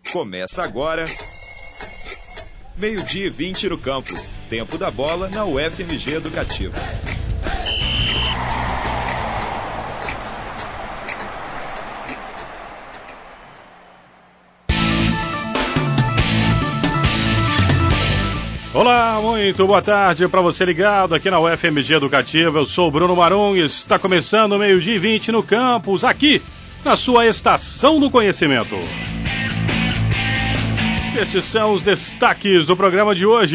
Começa agora, 12h20 no campus. Tempo da bola na UFMG Educativa. Olá, muito boa tarde para você ligado aqui na UFMG Educativa. Eu sou o Bruno Marum e está começando 12h20 no campus, aqui na sua Estação do Conhecimento. Estes são os destaques do programa de hoje.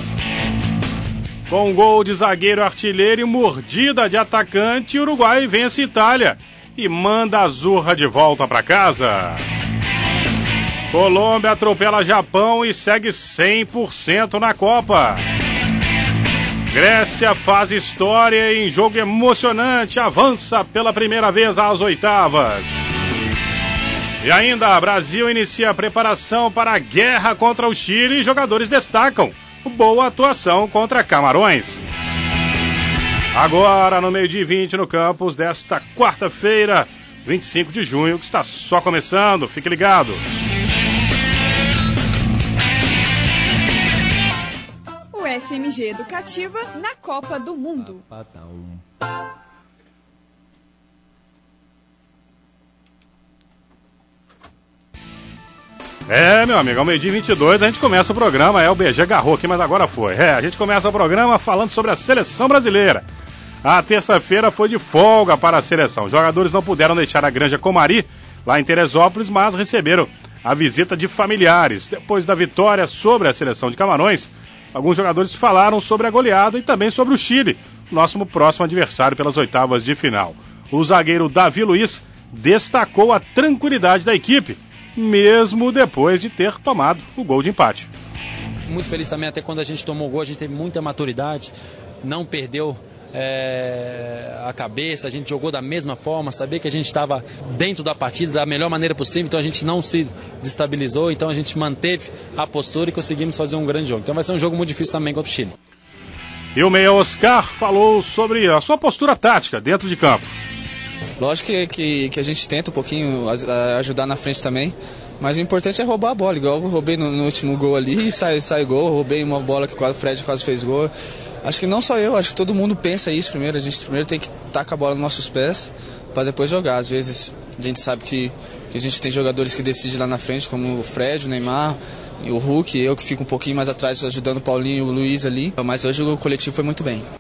Com gol de zagueiro artilheiro e mordida de atacante, o Uruguai vence Itália e manda a Zurra de volta para casa. Colômbia atropela Japão e segue 100% na Copa. Grécia faz história em jogo emocionante, avança pela primeira vez às oitavas. E ainda, Brasil inicia a preparação para a guerra contra o Chile e jogadores destacam boa atuação contra Camarões. Agora, no 12h20 no campus desta quarta-feira, 25 de junho, que está só começando, fique ligado. UFMG Educativa na Copa do Mundo. Meu amigo, ao 12h22 a gente começa o programa, o BG agarrou aqui, mas agora foi. A gente começa o programa falando sobre a seleção brasileira. A terça-feira foi de folga para a seleção. Os jogadores não puderam deixar a Granja Comari, lá em Teresópolis, mas receberam a visita de familiares. Depois da vitória sobre a seleção de Camarões, alguns jogadores falaram sobre a goleada e também sobre o Chile, nosso próximo adversário pelas oitavas de final. O zagueiro Davi Luiz destacou a tranquilidade da equipe, mesmo depois de ter tomado o gol de empate. Muito feliz também, até quando a gente tomou o gol, a gente teve muita maturidade, não perdeu a cabeça, a gente jogou da mesma forma, sabia que a gente estava dentro da partida da melhor maneira possível, então a gente não se destabilizou, então a gente manteve a postura e conseguimos fazer um grande jogo. Então vai ser um jogo muito difícil também contra o Chile. E o meia Oscar falou sobre a sua postura tática dentro de campo. Lógico que a gente tenta um pouquinho ajudar na frente também, mas o importante é roubar a bola, igual eu roubei no último gol ali e sai gol, roubei uma bola que o Fred quase fez gol. Acho que não só eu, acho que todo mundo pensa isso primeiro, a gente primeiro tem que tacar a bola nos nossos pés para depois jogar. Às vezes a gente sabe que a gente tem jogadores que decidem lá na frente, como o Fred, o Neymar, e o Hulk, eu que fico um pouquinho mais atrás ajudando o Paulinho e o Luiz ali, mas hoje o coletivo foi muito bem.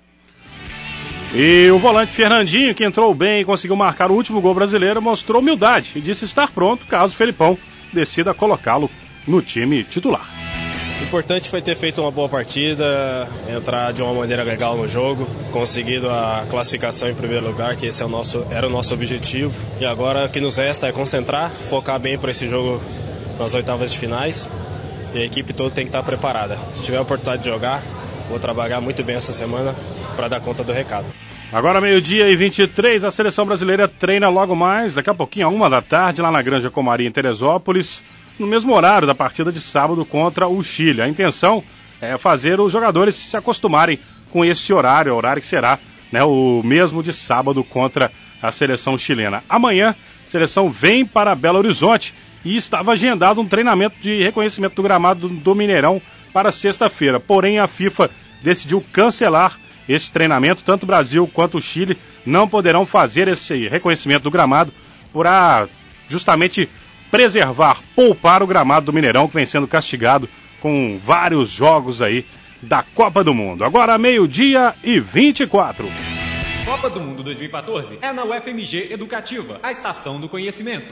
E o volante Fernandinho, que entrou bem e conseguiu marcar o último gol brasileiro, mostrou humildade e disse estar pronto caso o Felipão decida colocá-lo no time titular. O importante foi ter feito uma boa partida, entrar de uma maneira legal no jogo, conseguido a classificação em primeiro lugar, que esse era o nosso objetivo. E agora o que nos resta é concentrar, focar bem para esse jogo nas oitavas de finais. E a equipe toda tem que estar preparada. Se tiver a oportunidade de jogar, vou trabalhar muito bem essa semana para dar conta do recado. Agora 12h23, a seleção brasileira treina logo mais, daqui a pouquinho, à 13h, lá na Granja Comari, em Teresópolis, no mesmo horário da partida de sábado contra o Chile. A intenção é fazer os jogadores se acostumarem com este horário, o horário que será o mesmo de sábado contra a seleção chilena. Amanhã, a seleção vem para Belo Horizonte e estava agendado um treinamento de reconhecimento do gramado do Mineirão para sexta-feira. Porém, a FIFA decidiu cancelar esse treinamento. Tanto o Brasil quanto o Chile não poderão fazer esse reconhecimento do gramado para justamente poupar o gramado do Mineirão, que vem sendo castigado com vários jogos aí da Copa do Mundo. Agora 12h24. Copa do Mundo 2014 é na UFMG Educativa, a Estação do Conhecimento.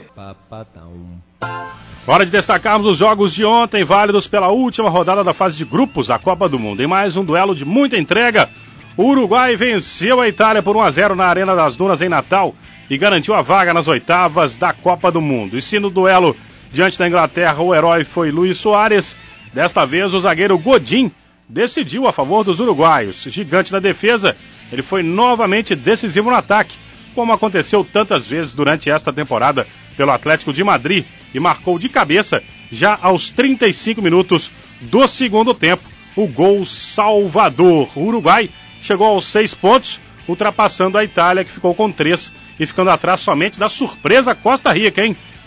Hora de destacarmos os jogos de ontem, válidos pela última rodada da fase de grupos da Copa do Mundo. Em mais um duelo de muita entrega, o Uruguai venceu a Itália por 1-0 na Arena das Dunas em Natal e garantiu a vaga nas oitavas da Copa do Mundo. E se no duelo diante da Inglaterra o herói foi Luis Soares, desta vez o zagueiro Godin decidiu a favor dos uruguaios. Gigante na defesa, ele foi novamente decisivo no ataque, como aconteceu tantas vezes durante esta temporada pelo Atlético de Madrid, e marcou de cabeça, já aos 35 minutos do segundo tempo, o gol salvador. O Uruguai chegou aos 6 pontos, ultrapassando a Itália, que ficou com 3, e ficando atrás somente da surpresa Costa Rica,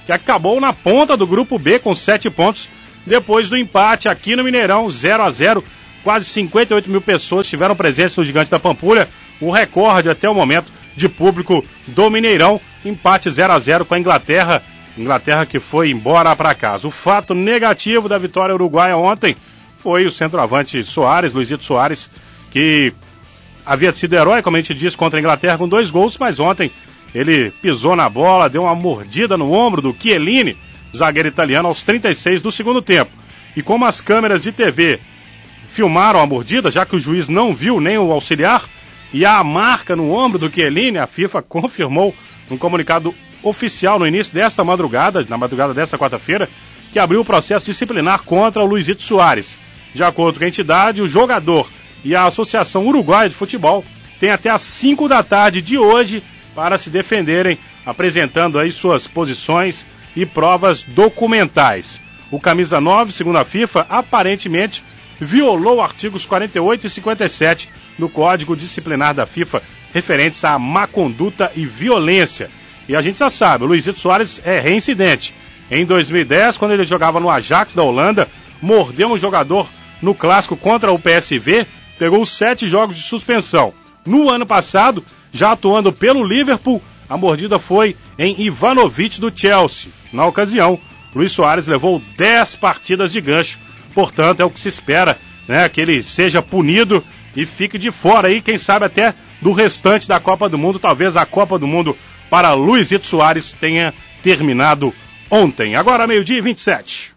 que acabou na ponta do grupo B com 7 pontos, depois do empate aqui no Mineirão, 0-0. Quase 58 mil pessoas estiveram presentes no Gigante da Pampulha, o recorde até o momento de público do Mineirão, empate 0-0 com a Inglaterra que foi embora para casa. O fato negativo da vitória uruguaia ontem foi o centroavante Soares, Luizito Soares, que havia sido herói, como a gente disse, contra a Inglaterra com 2 gols, mas ontem ele pisou na bola, deu uma mordida no ombro do Chiellini, zagueiro italiano, aos 36 do segundo tempo. E como as câmeras de TV filmaram a mordida, já que o juiz não viu nem o auxiliar, e a marca no ombro do Chiellini, a FIFA confirmou num comunicado oficial no início desta madrugada, na madrugada desta quarta-feira, que abriu o processo disciplinar contra o Luizito Soares. De acordo com a entidade, o jogador e a Associação Uruguaia de Futebol têm até às 5 da tarde de hoje para se defenderem, apresentando aí suas posições e provas documentais. O camisa 9, segundo a FIFA, aparentemente violou artigos 48 e 57 do Código Disciplinar da FIFA, referentes à má conduta e violência. E a gente já sabe, o Luizito Soares é reincidente. Em 2010, quando ele jogava no Ajax da Holanda, mordeu um jogador no clássico contra o PSV, pegou 7 jogos de suspensão. No ano passado, já atuando pelo Liverpool, a mordida foi em Ivanovic do Chelsea. Na ocasião, Luiz Soares levou 10 partidas de gancho. Portanto, é o que se espera, né, que ele seja punido e fique de fora aí, quem sabe até do restante da Copa do Mundo. Talvez a Copa do Mundo para Luizito Soares tenha terminado ontem. Agora, 12h27.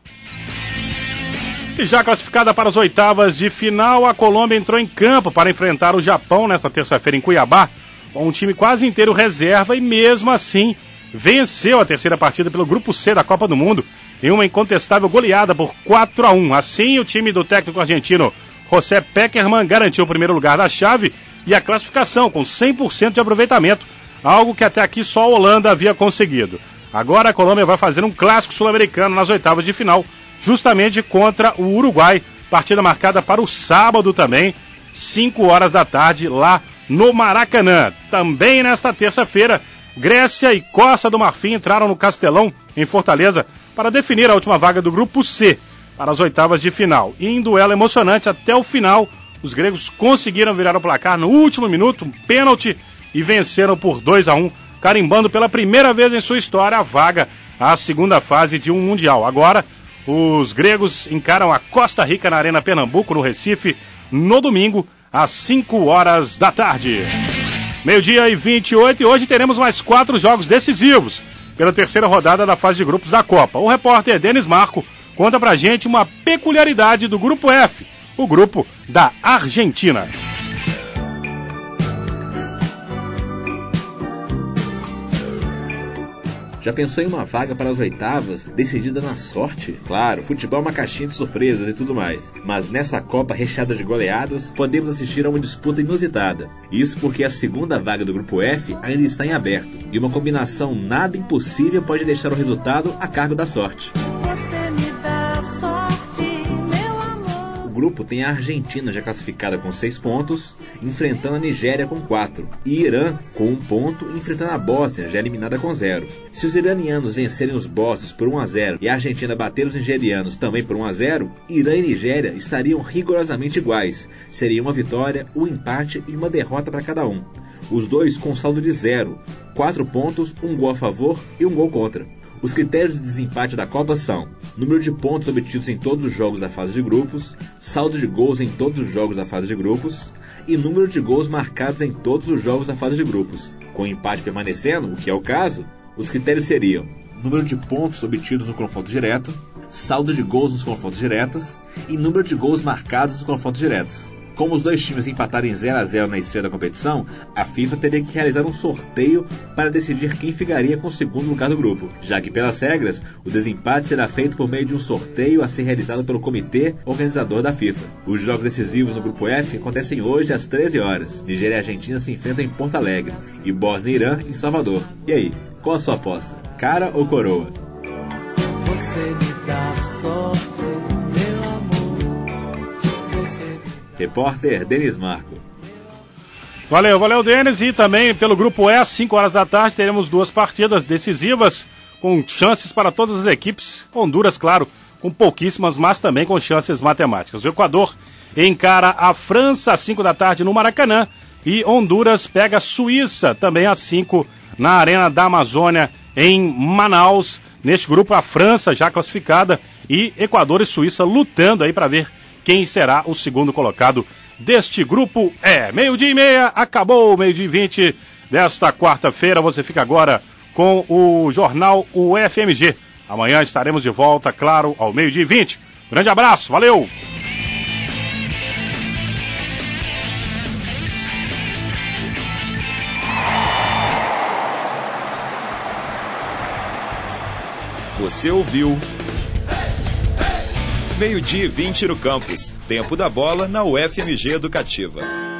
E já classificada para as oitavas de final, a Colômbia entrou em campo para enfrentar o Japão nesta terça-feira em Cuiabá, com um time quase inteiro reserva, e mesmo assim venceu a terceira partida pelo Grupo C da Copa do Mundo em uma incontestável goleada por 4-1. Assim, o time do técnico argentino José Peckerman garantiu o primeiro lugar da chave e a classificação com 100% de aproveitamento, algo que até aqui só a Holanda havia conseguido. Agora a Colômbia vai fazer um clássico sul-americano nas oitavas de final, justamente contra o Uruguai, partida marcada para o sábado também, 5 horas da tarde, lá no Maracanã. Também nesta terça-feira, Grécia e Costa do Marfim entraram no Castelão, em Fortaleza, para definir a última vaga do Grupo C para as oitavas de final. E em duelo emocionante até o final, os gregos conseguiram virar o placar no último minuto, um pênalti, e venceram por 2-1, carimbando pela primeira vez em sua história a vaga à segunda fase de um Mundial. Agora, os gregos encaram a Costa Rica na Arena Pernambuco, no Recife, no domingo, às 5 horas da tarde. 12h28, e hoje teremos mais 4 jogos decisivos pela terceira rodada da fase de grupos da Copa. O repórter Denis Marco conta pra gente uma peculiaridade do Grupo F, o grupo da Argentina. Já pensou em uma vaga para as oitavas, decidida na sorte? Claro, futebol é uma caixinha de surpresas e tudo mais. Mas nessa Copa recheada de goleadas, podemos assistir a uma disputa inusitada. Isso porque a segunda vaga do Grupo F ainda está em aberto. E uma combinação nada impossível pode deixar o resultado a cargo da sorte. O grupo tem a Argentina já classificada com 6 pontos, enfrentando a Nigéria com 4, e Irã com 1 ponto, enfrentando a Bósnia, já eliminada com 0. Se os iranianos vencerem os bósnios por 1-0 e a Argentina bater os nigerianos também por 1-0, Irã e Nigéria estariam rigorosamente iguais. Seria uma vitória, um empate e uma derrota para cada um. Os dois com saldo de 0, 4 pontos, 1 gol a favor e 1 gol contra. Os critérios de desempate da Copa são número de pontos obtidos em todos os jogos da fase de grupos, saldo de gols em todos os jogos da fase de grupos e número de gols marcados em todos os jogos da fase de grupos. Com o empate permanecendo, o que é o caso, os critérios seriam número de pontos obtidos no confronto direto, saldo de gols nos confrontos diretos e número de gols marcados nos confrontos diretos. Como os dois times empatarem 0-0 na estreia da competição, a FIFA teria que realizar um sorteio para decidir quem ficaria com o segundo lugar do grupo, já que, pelas regras, o desempate será feito por meio de um sorteio a ser realizado pelo comitê organizador da FIFA. Os jogos decisivos no Grupo F acontecem hoje às 13 horas. Nigéria e Argentina se enfrentam em Porto Alegre e Bósnia e Irã em Salvador. E aí, qual a sua aposta? Cara ou coroa? Você me dá sorte. Repórter Denis Marco. Valeu, Denis. E também pelo Grupo E, às 5 horas da tarde, teremos 2 partidas decisivas. com chances para todas as equipes. Honduras, claro, com pouquíssimas, mas também com chances matemáticas. O Equador encara a França às 5 da tarde no Maracanã e Honduras pega a Suíça também às 5 na Arena da Amazônia em Manaus. Neste grupo, a França já classificada e Equador e Suíça lutando aí para ver quem será o segundo colocado deste grupo. 12:30, acabou o 12:20 desta quarta-feira. Você fica agora com o jornal UFMG. Amanhã estaremos de volta, claro, ao 12:20. Grande abraço, valeu! Você ouviu 12:20 no campus. Tempo da bola na UFMG Educativa.